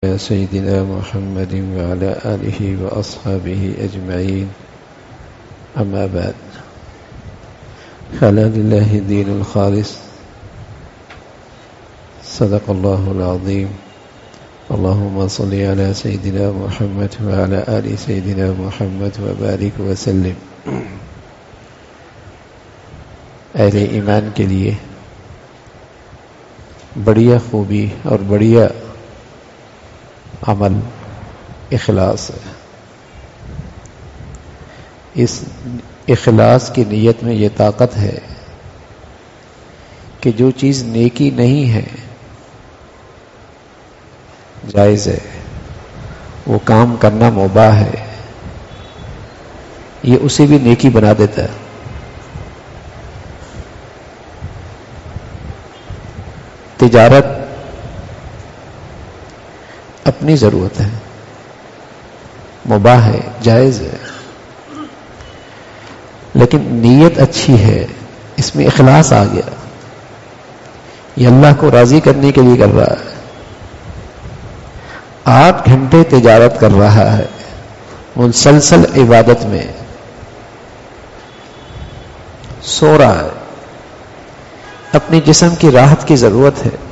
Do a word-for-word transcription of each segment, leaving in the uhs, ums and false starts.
يا سيدنا محمد وعلى آله وأصحابه أجمعين. أما بعد، فلا لله الدين الخالص. صدق الله العظيم. اللهم صل على سيدنا محمد وعلى آل سيدنا محمد وبارك وسلم. اہل ایمان کے لیے بڑیا خوبی اور بڑیا عمل اخلاص ہے. اس اخلاص کی نیت میں یہ طاقت ہے کہ جو چیز نیکی نہیں ہے، جائز ہے، وہ کام کرنا مباح ہے، یہ اسے بھی نیکی بنا دیتا ہے. تجارت اپنی ضرورت ہے، مباح ہے، جائز ہے، لیکن نیت اچھی ہے، اس میں اخلاص آ گیا، یہ اللہ کو راضی کرنے کے لیے کر رہا ہے. آٹھ گھنٹے تجارت کر رہا ہے، مسلسل عبادت میں سو رہا ہے، اپنے جسم کی راحت کی ضرورت ہے،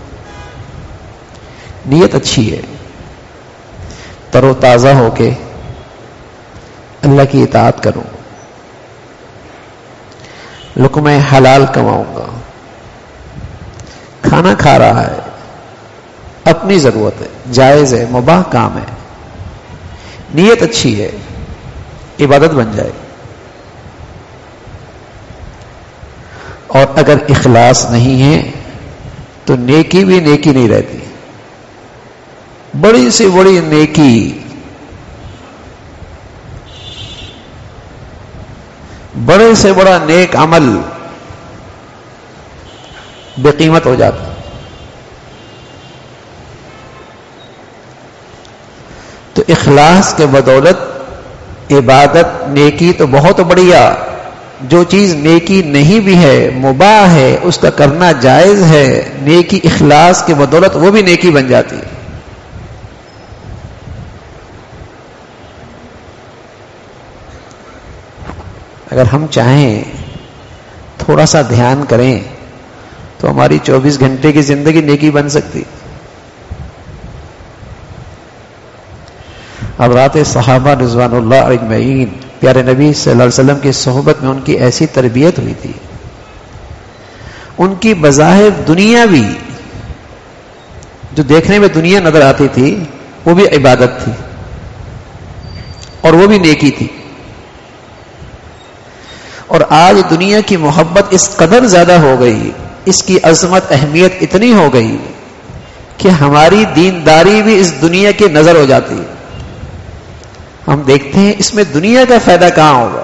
نیت اچھی ہے، تر و تازہ ہو کے اللہ کی اطاعت کروں، لقمہ حلال کماؤں گا، کھانا کھا رہا ہے، اپنی ضرورت ہے، جائز ہے، مباح کام ہے، نیت اچھی ہے، عبادت بن جائے. اور اگر اخلاص نہیں ہے تو نیکی بھی نیکی نہیں رہتی. بڑی سے بڑی نیکی بڑے سے بڑا نیک عمل بے قیمت ہو جاتا. تو اخلاص کے بدولت عبادت نیکی تو بہت بڑھیا، جو چیز نیکی نہیں بھی ہے، مباح ہے، اس کا کرنا جائز ہے، نیکی اخلاص کے بدولت وہ بھی نیکی بن جاتی ہے. اگر ہم چاہیں تھوڑا سا دھیان کریں تو ہماری چوبیس گھنٹے کی زندگی نیکی بن سکتی. حضرات صحابہ رضوان اللہ اجمعین پیارے نبی صلی اللہ علیہ وسلم کی صحبت میں ان کی ایسی تربیت ہوئی تھی، ان کی بظاہر دنیا بھی جو دیکھنے میں دنیا نظر آتی تھی وہ بھی عبادت تھی اور وہ بھی نیکی تھی. اور آج دنیا کی محبت اس قدر زیادہ ہو گئی، اس کی عظمت اہمیت اتنی ہو گئی کہ ہماری دینداری بھی اس دنیا کی نظر ہو جاتی ہے. ہم دیکھتے ہیں اس میں دنیا کا فائدہ کہاں ہوگا.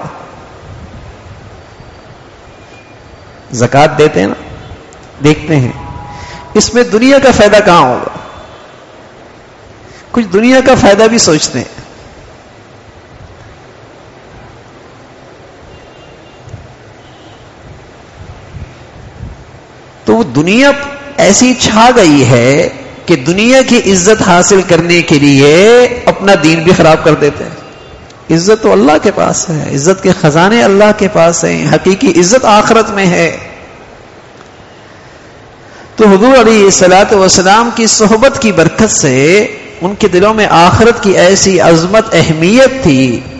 زکوٰۃ دیتے ہیں نا، دیکھتے ہیں اس میں دنیا کا فائدہ کہاں ہوگا. کچھ دنیا کا فائدہ بھی سوچتے ہیں. تو وہ دنیا ایسی چھا گئی ہے کہ دنیا کی عزت حاصل کرنے کے لیے اپنا دین بھی خراب کر دیتے ہیں. عزت تو اللہ کے پاس ہے، عزت کے خزانے اللہ کے پاس ہیں، حقیقی عزت آخرت میں ہے. تو حضور علیہ الصلوۃ والسلام کی صحبت کی برکت سے ان کے دلوں میں آخرت کی ایسی عظمت اہمیت تھی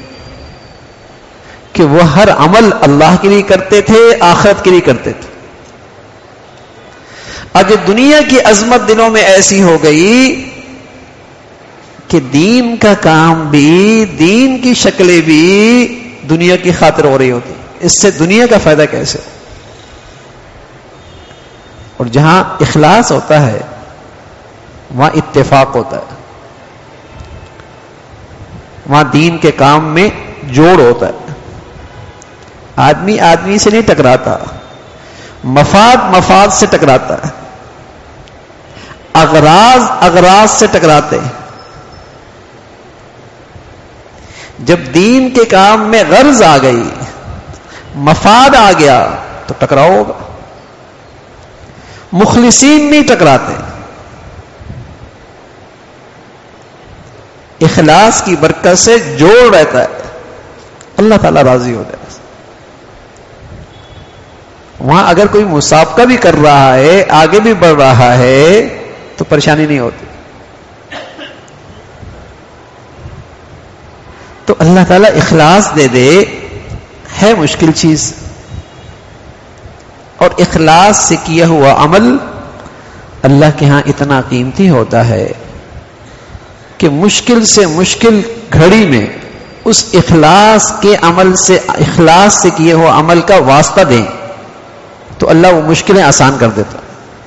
کہ وہ ہر عمل اللہ کے لیے کرتے تھے، آخرت کے لیے کرتے تھے. اب دنیا کی عظمت دلوں میں ایسی ہو گئی کہ دین کا کام بھی، دین کی شکلیں بھی دنیا کی خاطر ہو رہی ہوتی. اس سے دنیا کا فائدہ کیسے؟ اور جہاں اخلاص ہوتا ہے وہاں اتفاق ہوتا ہے، وہاں دین کے کام میں جوڑ ہوتا ہے. آدمی آدمی سے نہیں ٹکراتا، مفاد مفاد سے ٹکراتا ہے، اغراض اغراض سے ٹکراتے. جب دین کے کام میں غرض آ گئی، مفاد آ گیا تو ٹکراؤ ہوگا. مخلصین نہیں ٹکراتے. اخلاص کی برکت سے جوڑ رہتا ہے، اللہ تعالیٰ راضی ہو جائے. وہاں اگر کوئی مسابقہ بھی کر رہا ہے، آگے بھی بڑھ رہا ہے، تو پریشانی نہیں ہوتی. تو اللہ تعالیٰ اخلاص دے دے ہے مشکل چیز، اور اخلاص سے کیا ہوا عمل اللہ کے ہاں اتنا قیمتی ہوتا ہے کہ مشکل سے مشکل گھڑی میں اس اخلاص کے عمل سے، اخلاص سے کیے ہوا عمل کا واسطہ دیں تو اللہ وہ مشکلیں آسان کر دیتا.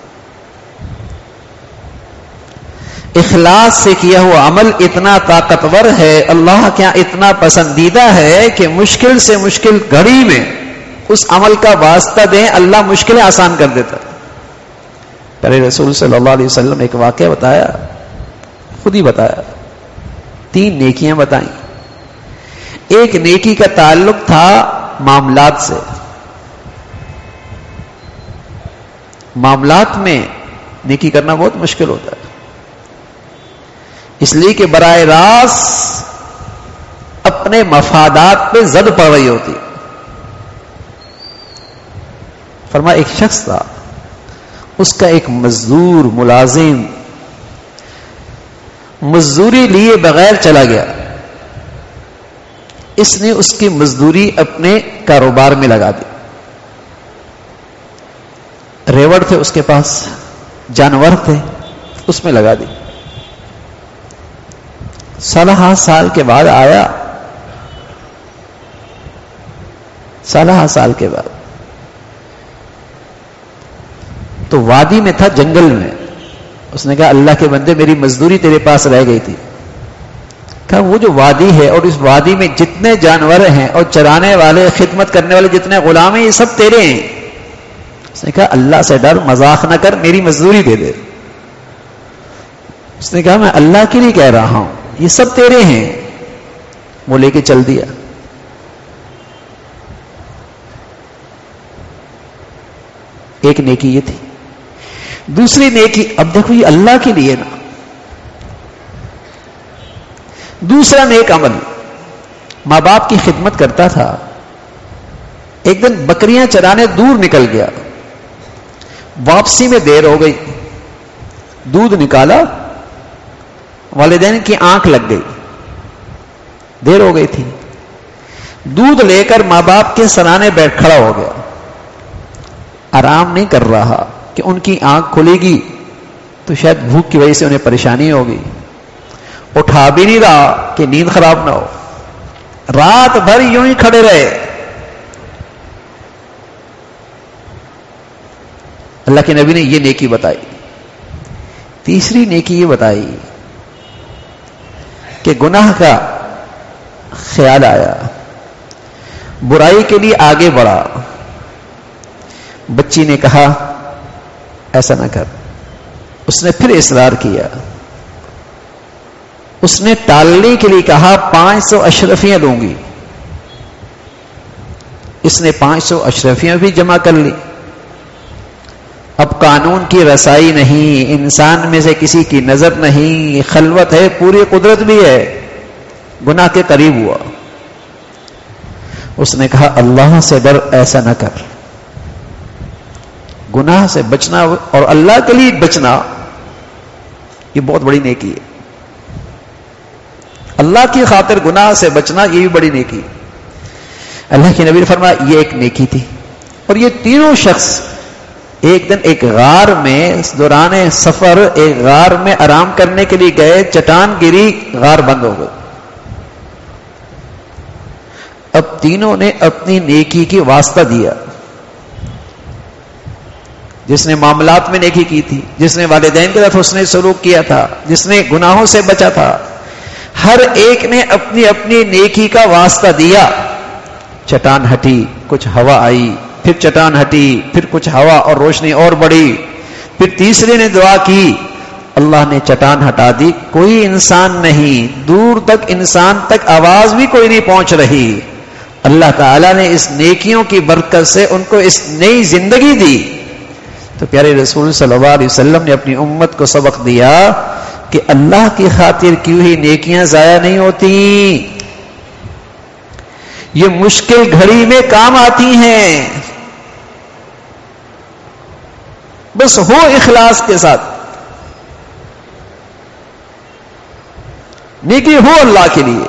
اخلاص سے کیا ہوا عمل اتنا طاقتور ہے، اللہ کے یہاں اتنا پسندیدہ ہے کہ مشکل سے مشکل گھڑی میں اس عمل کا واسطہ دیں، اللہ مشکلیں آسان کر دیتا. پیارے رسول صلی اللہ علیہ وسلم ایک واقعہ بتایا، خود ہی بتایا، تین نیکیاں بتائیں. ایک نیکی کا تعلق تھا معاملات سے. معاملات میں نیکی کرنا بہت مشکل ہوتا ہے، اس لیے کہ براہ راست اپنے مفادات پہ زد پڑ رہی ہوتی. فرمایا ایک شخص تھا، اس کا ایک مزدور ملازم مزدوری لیے بغیر چلا گیا. اس نے اس کی مزدوری اپنے کاروبار میں لگا دی. ریوڑ تھے اس کے پاس، جانور تھے، اس میں لگا دی. سالہ سال کے بعد آیا، سالہ سال کے بعد تو وادی میں تھا، جنگل میں. اس نے کہا اللہ کے بندے میری مزدوری تیرے پاس رہ گئی تھی. کہا وہ جو وادی ہے اور اس وادی میں جتنے جانور ہیں اور چرانے والے، خدمت کرنے والے جتنے غلام ہیں، یہ سب تیرے ہیں. اس نے کہا اللہ سے ڈر، مذاق نہ کر، میری مزدوری دے دے. اس نے کہا میں اللہ کے لیے کہہ رہا ہوں، یہ سب تیرے ہیں. وہ لے کے چل دیا. ایک نیکی یہ تھی. دوسری نیکی، اب دیکھو یہ اللہ کے لیے نا. دوسرا نیک عمل، ماں باپ کی خدمت کرتا تھا. ایک دن بکریاں چرانے دور نکل گیا، واپسی میں دیر ہو گئی. دودھ نکالا، والدین کی آنکھ لگ گئی، دیر ہو گئی تھی. دودھ لے کر ماں باپ کے سرانے بیٹھ کھڑا ہو گیا. آرام نہیں کر رہا کہ ان کی آنکھ کھلے گی تو شاید بھوک کی وجہ سے انہیں پریشانی ہوگی. اٹھا بھی نہیں رہا کہ نیند خراب نہ ہو. رات بھر یوں ہی کھڑے رہے. اللہ کے نبی نے یہ نیکی بتائی. تیسری نیکی یہ بتائی کہ گناہ کا خیال آیا، برائی کے لیے آگے بڑھا. بچی نے کہا ایسا نہ کر. اس نے پھر اصرار کیا. اس نے ٹالنے کے لیے کہا پانچ سو اشرفیاں دوں گی. اس نے پانچ سو اشرفیاں بھی جمع کر لی. اب قانون کی رسائی نہیں، انسان میں سے کسی کی نظر نہیں، خلوت ہے، پوری قدرت بھی ہے. گناہ کے قریب ہوا. اس نے کہا اللہ سے ڈر، ایسا نہ کر. گناہ سے بچنا اور اللہ کے لیے بچنا یہ بہت بڑی نیکی ہے. اللہ کی خاطر گناہ سے بچنا یہ بھی بڑی نیکی. اللہ کے نبی نے فرمایا یہ ایک نیکی تھی. اور یہ تینوں شخص ایک دن ایک غار میں دوران سفر ایک غار میں آرام کرنے کے لیے گئے. چٹان گری، غار بند ہو گئے. اب تینوں نے اپنی نیکی کی واسطہ دیا. جس نے معاملات میں نیکی کی تھی، جس نے والدین کے ساتھ حسن سلوک کیا تھا، جس نے گناہوں سے بچا تھا، ہر ایک نے اپنی اپنی نیکی کا واسطہ دیا. چٹان ہٹی، کچھ ہوا آئی، پھر چٹان ہٹی، پھر کچھ ہوا اور روشنی اور بڑھی. پھر تیسرے نے دعا کی، اللہ نے چٹان ہٹا دی. کوئی انسان نہیں، دور تک انسان تک آواز بھی کوئی نہیں پہنچ رہی. اللہ تعالیٰ نے اس نیکیوں کی برکت سے ان کو اس نئی زندگی دی. تو پیارے رسول صلی اللہ علیہ وسلم نے اپنی امت کو سبق دیا کہ اللہ کی خاطر کی ہوئی نیکیاں ضائع نہیں ہوتی، یہ مشکل گھڑی میں کام آتی ہیں، بس ہو اخلاص کے ساتھ، نیکی ہو اللہ کے لیے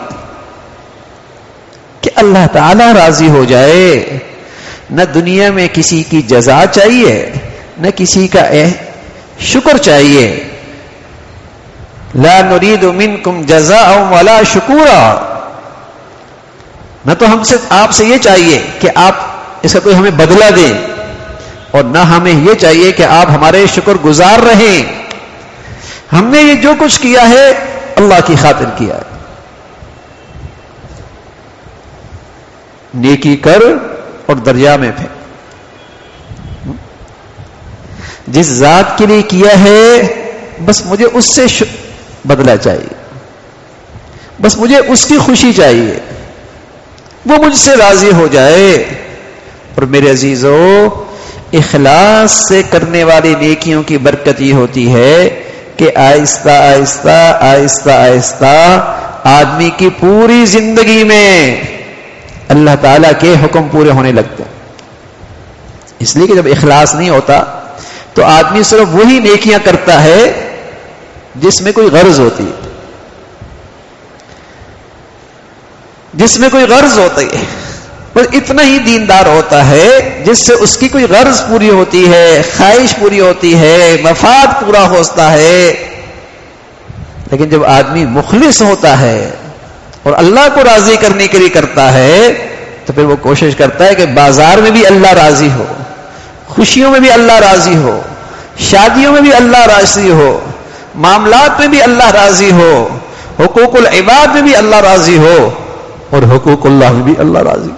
کہ اللہ تعالی راضی ہو جائے، نہ دنیا میں کسی کی جزا چاہیے نہ کسی کا شکر چاہیے، لا نريد منکم جزاء ولا شکورا، نہ تو ہم سے آپ سے یہ چاہیے کہ آپ اس کا کوئی ہمیں بدلہ دیں، اور نہ ہمیں یہ چاہیے کہ آپ ہمارے شکر گزار رہیں، ہم نے یہ جو کچھ کیا ہے اللہ کی خاطر کیا ہے، نیکی کر اور دریا میں پھینک، جس ذات کے لیے کیا ہے بس مجھے اس سے بدلہ چاہیے، بس مجھے اس کی خوشی چاہیے، وہ مجھ سے راضی ہو جائے۔ اور میرے عزیزو، اخلاص سے کرنے والی نیکیوں کی برکت یہ ہوتی ہے کہ آہستہ آہستہ آہستہ آہستہ آدمی کی پوری زندگی میں اللہ تعالیٰ کے حکم پورے ہونے لگتے ہیں۔ اس لیے کہ جب اخلاص نہیں ہوتا تو آدمی صرف وہی نیکیاں کرتا ہے جس میں کوئی غرض ہوتی ہے، جس میں کوئی غرض ہوتی ہے، بس اتنا ہی دیندار ہوتا ہے جس سے اس کی کوئی غرض پوری ہوتی ہے، خواہش پوری ہوتی ہے، مفاد پورا ہوتا ہے۔ لیکن جب آدمی مخلص ہوتا ہے اور اللہ کو راضی کرنے کے لیے کرتا ہے تو پھر وہ کوشش کرتا ہے کہ بازار میں بھی اللہ راضی ہو، خوشیوں میں بھی اللہ راضی ہو، شادیوں میں بھی اللہ راضی ہو، معاملات میں بھی اللہ راضی ہو، حقوق العباد میں بھی اللہ راضی ہو، اور حقوق اللہ میں بھی اللہ راضی۔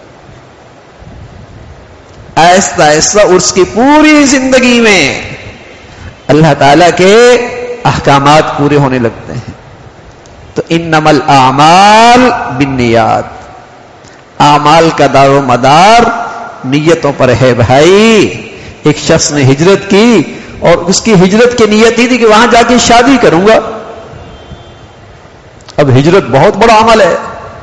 آہستہ آہستہ اس کی پوری زندگی میں اللہ تعالی کے احکامات پورے ہونے لگتے ہیں۔ تو انما الاعمال بالنیات، اعمال کا دار و مدار نیتوں پر ہے بھائی۔ ایک شخص نے ہجرت کی اور اس کی ہجرت کی نیت ہی تھی کہ وہاں جا کے شادی کروں گا۔ اب ہجرت بہت بڑا عمل ہے،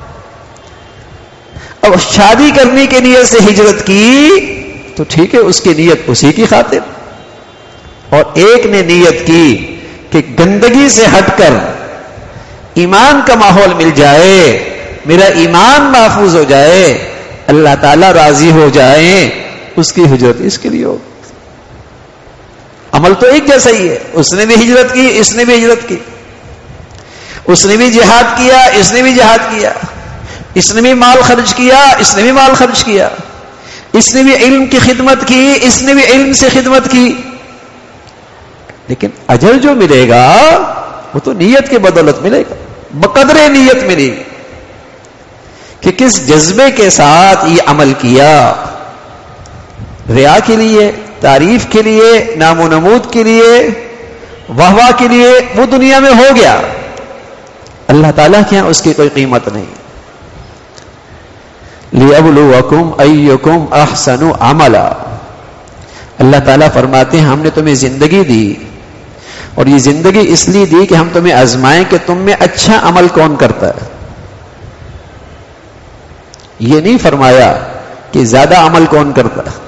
اب شادی کرنے کے نیت سے ہجرت کی تو ٹھیک ہے، اس کی نیت اسی کی خاطر، اور ایک نے نیت کی کہ گندگی سے ہٹ کر ایمان کا ماحول مل جائے، میرا ایمان محفوظ ہو جائے، اللہ تعالیٰ راضی ہو جائے، اس کی ہجرت اس کے لیے ہو۔ عمل تو ایک جیسا ہی ہے، اس نے بھی ہجرت کی، اس نے بھی ہجرت کی، اس نے بھی جہاد کیا، اس نے بھی جہاد کیا، اس نے بھی مال خرچ کیا، اس نے بھی مال خرچ کیا، اس نے بھی علم کی خدمت کی، اس نے بھی علم سے خدمت کی، لیکن اجر جو ملے گا وہ تو نیت کے بدولت ملے گا، بقدر نیت ملے گی کہ کس جذبے کے ساتھ یہ عمل کیا، ریا کے لیے، تعریف کے لیے، نام و نمود کے لیے، واہ واہ کے لیے، وہ دنیا میں ہو گیا، اللہ تعالیٰ کے یہاں اس کی کوئی قیمت نہیں۔ لِيَبْلُوَكُمْ أَيُّكُمْ أَحْسَنُ عَمَلًا، اللہ تعالیٰ فرماتے ہیں ہم نے تمہیں زندگی دی، اور یہ زندگی اس لیے دی کہ ہم تمہیں آزمائیں کہ تم میں اچھا عمل کون کرتا ہے۔ یہ نہیں فرمایا کہ زیادہ عمل کون کرتا ہے،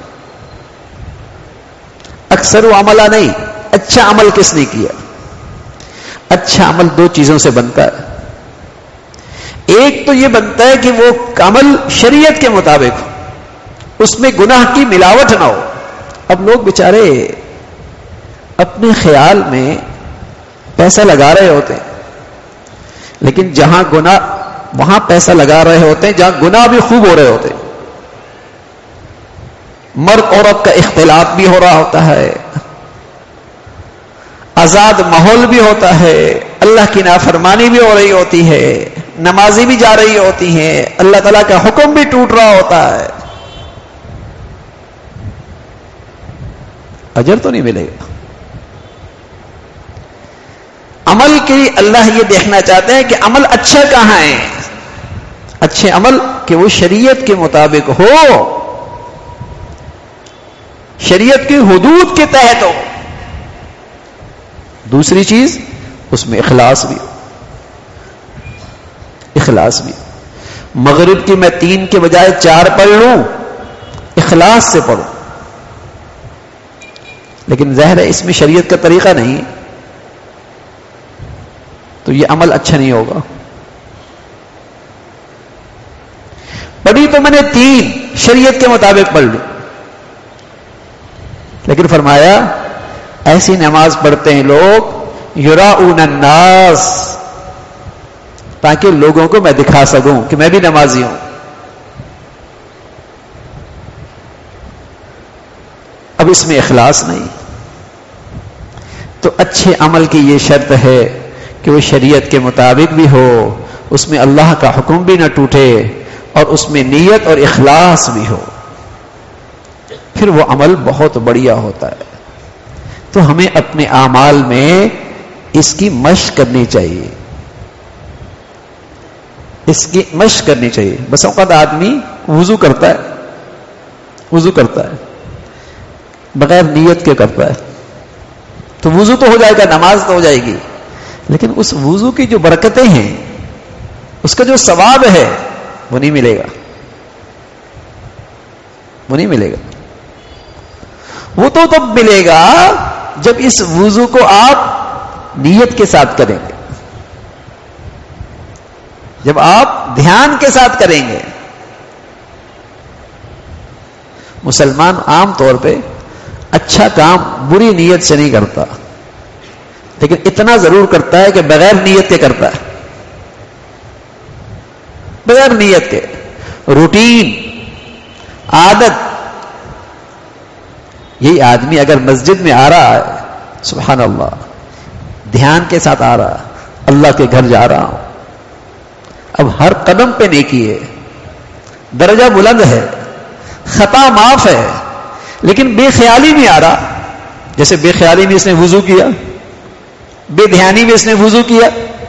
اکثر و عملہ نہیں، اچھا عمل کس نے کیا۔ اچھا عمل دو چیزوں سے بنتا ہے، ایک تو یہ بنتا ہے کہ وہ عمل شریعت کے مطابق ہو، اس میں گناہ کی ملاوٹ نہ ہو۔ اب لوگ بیچارے اپنے خیال میں پیسہ لگا رہے ہوتے ہیں، لیکن جہاں گناہ وہاں پیسہ لگا رہے ہوتے ہیں جہاں گناہ بھی خوب ہو رہے ہوتے ہیں، مرد عورت کا اختلاط بھی ہو رہا ہوتا ہے، آزاد ماحول بھی ہوتا ہے، اللہ کی نافرمانی بھی ہو رہی ہوتی ہے، نمازی بھی جا رہی ہوتی ہیں، اللہ تعالیٰ کا حکم بھی ٹوٹ رہا ہوتا ہے، اجر تو نہیں ملے گا۔ عمل کے لیے اللہ یہ دیکھنا چاہتے ہیں کہ عمل اچھا کہاں ہے، اچھے عمل کہ وہ شریعت کے مطابق ہو، شریعت کی حدود کے تحت ہو۔ دوسری چیز اس میں اخلاص بھی اخلاص بھی مغرب کی میں تین کے بجائے چار پڑھ لوں، اخلاص سے پڑھوں، لیکن ظاہر ہے اس میں شریعت کا طریقہ نہیں تو یہ عمل اچھا نہیں ہوگا۔ پڑھی تو میں نے تین، شریعت کے مطابق پڑھ لوں، لیکن فرمایا ایسی نماز پڑھتے ہیں لوگ یراؤن الناس، تاکہ لوگوں کو میں دکھا سکوں کہ میں بھی نمازی ہوں۔ اب اس میں اخلاص نہیں، تو اچھے عمل کی یہ شرط ہے کہ وہ شریعت کے مطابق بھی ہو، اس میں اللہ کا حکم بھی نہ ٹوٹے، اور اس میں نیت اور اخلاص بھی ہو، پھر وہ عمل بہت بڑھیا ہوتا ہے۔ تو ہمیں اپنے اعمال میں اس کی مشق کرنی چاہیے، اس کی مشق کرنی چاہیے۔ بس اوقات آدمی وضو کرتا ہے وضو کرتا ہے بغیر نیت کے کرتا ہے، تو وضو تو ہو جائے گا، نماز تو ہو جائے گی، لیکن اس وضو کی جو برکتیں ہیں، اس کا جو ثواب ہے وہ نہیں ملے گا، وہ نہیں ملے گا۔ وہ تو تب ملے گا جب اس وضو کو آپ نیت کے ساتھ کریں گے، جب آپ دھیان کے ساتھ کریں گے۔ مسلمان عام طور پہ اچھا کام بری نیت سے نہیں کرتا، لیکن اتنا ضرور کرتا ہے کہ بغیر نیت کے کرتا ہے، بغیر نیت کے، روٹین، عادت۔ یہی آدمی اگر مسجد میں آ رہا ہے، سبحان اللہ، دھیان کے ساتھ آ رہا، اللہ کے گھر جا رہا ہوں، اب ہر قدم پہ نیکی ہے، درجہ بلند ہے، خطا معاف ہے، لیکن بے خیالی میں آ رہا، جیسے بے خیالی میں اس نے وضو کیا، بے دھیانی میں اس نے وضو کیا،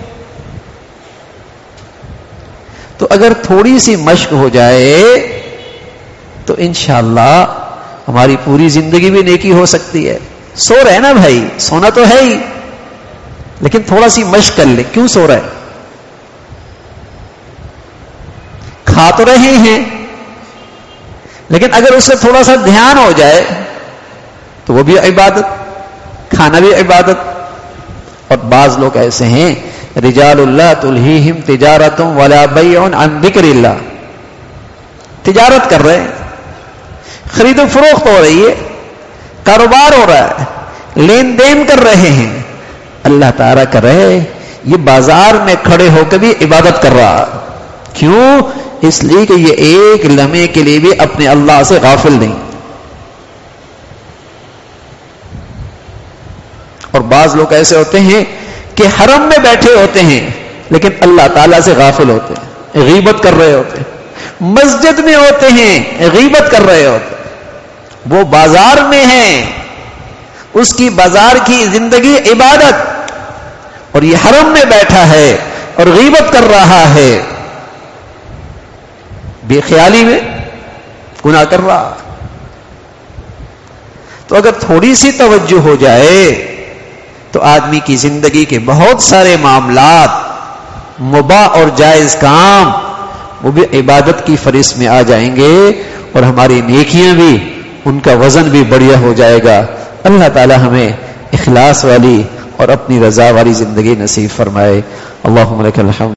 تو اگر تھوڑی سی مشق ہو جائے تو انشاءاللہ ہماری پوری زندگی بھی نیکی ہو سکتی ہے۔ سو رہے نا بھائی، سونا تو ہے ہی، لیکن تھوڑا سی مشق کر لیں۔ کیوں سو رہے؟ کھا تو رہے ہیں، لیکن اگر اس سے تھوڑا سا دھیان ہو جائے تو وہ بھی عبادت، کھانا بھی عبادت۔ اور بعض لوگ ایسے ہیں، رجال اللہ تلہیہم تجارت ولا بیع عن ذکر اللہ، تجارت کر رہے ہیں، خرید و فروخت ہو رہی ہے، کاروبار ہو رہا ہے، لین دین کر رہے ہیں، اللہ تعالیٰ کر رہے یہ بازار میں کھڑے ہو کے بھی عبادت کر رہا۔ کیوں؟ اس لیے کہ یہ ایک لمحے کے لیے بھی اپنے اللہ سے غافل نہیں۔ اور بعض لوگ ایسے ہوتے ہیں کہ حرم میں بیٹھے ہوتے ہیں لیکن اللہ تعالیٰ سے غافل ہوتے ہیں، غیبت کر رہے ہوتے ہیں، مسجد میں ہوتے ہیں غیبت کر رہے ہوتے ہیں، وہ بازار میں ہیں، اس کی بازار کی زندگی عبادت، اور یہ حرم میں بیٹھا ہے اور غیبت کر رہا ہے، بے خیالی میں گناہ کر رہا۔ تو اگر تھوڑی سی توجہ ہو جائے تو آدمی کی زندگی کے بہت سارے معاملات، مباح اور جائز کام، وہ بھی عبادت کی فہرست میں آ جائیں گے، اور ہماری نیکیاں بھی، ان کا وزن بھی بڑھیا ہو جائے گا۔ اللہ تعالی ہمیں اخلاص والی اور اپنی رضا والی زندگی نصیب فرمائے۔ اللہم لک الحمد۔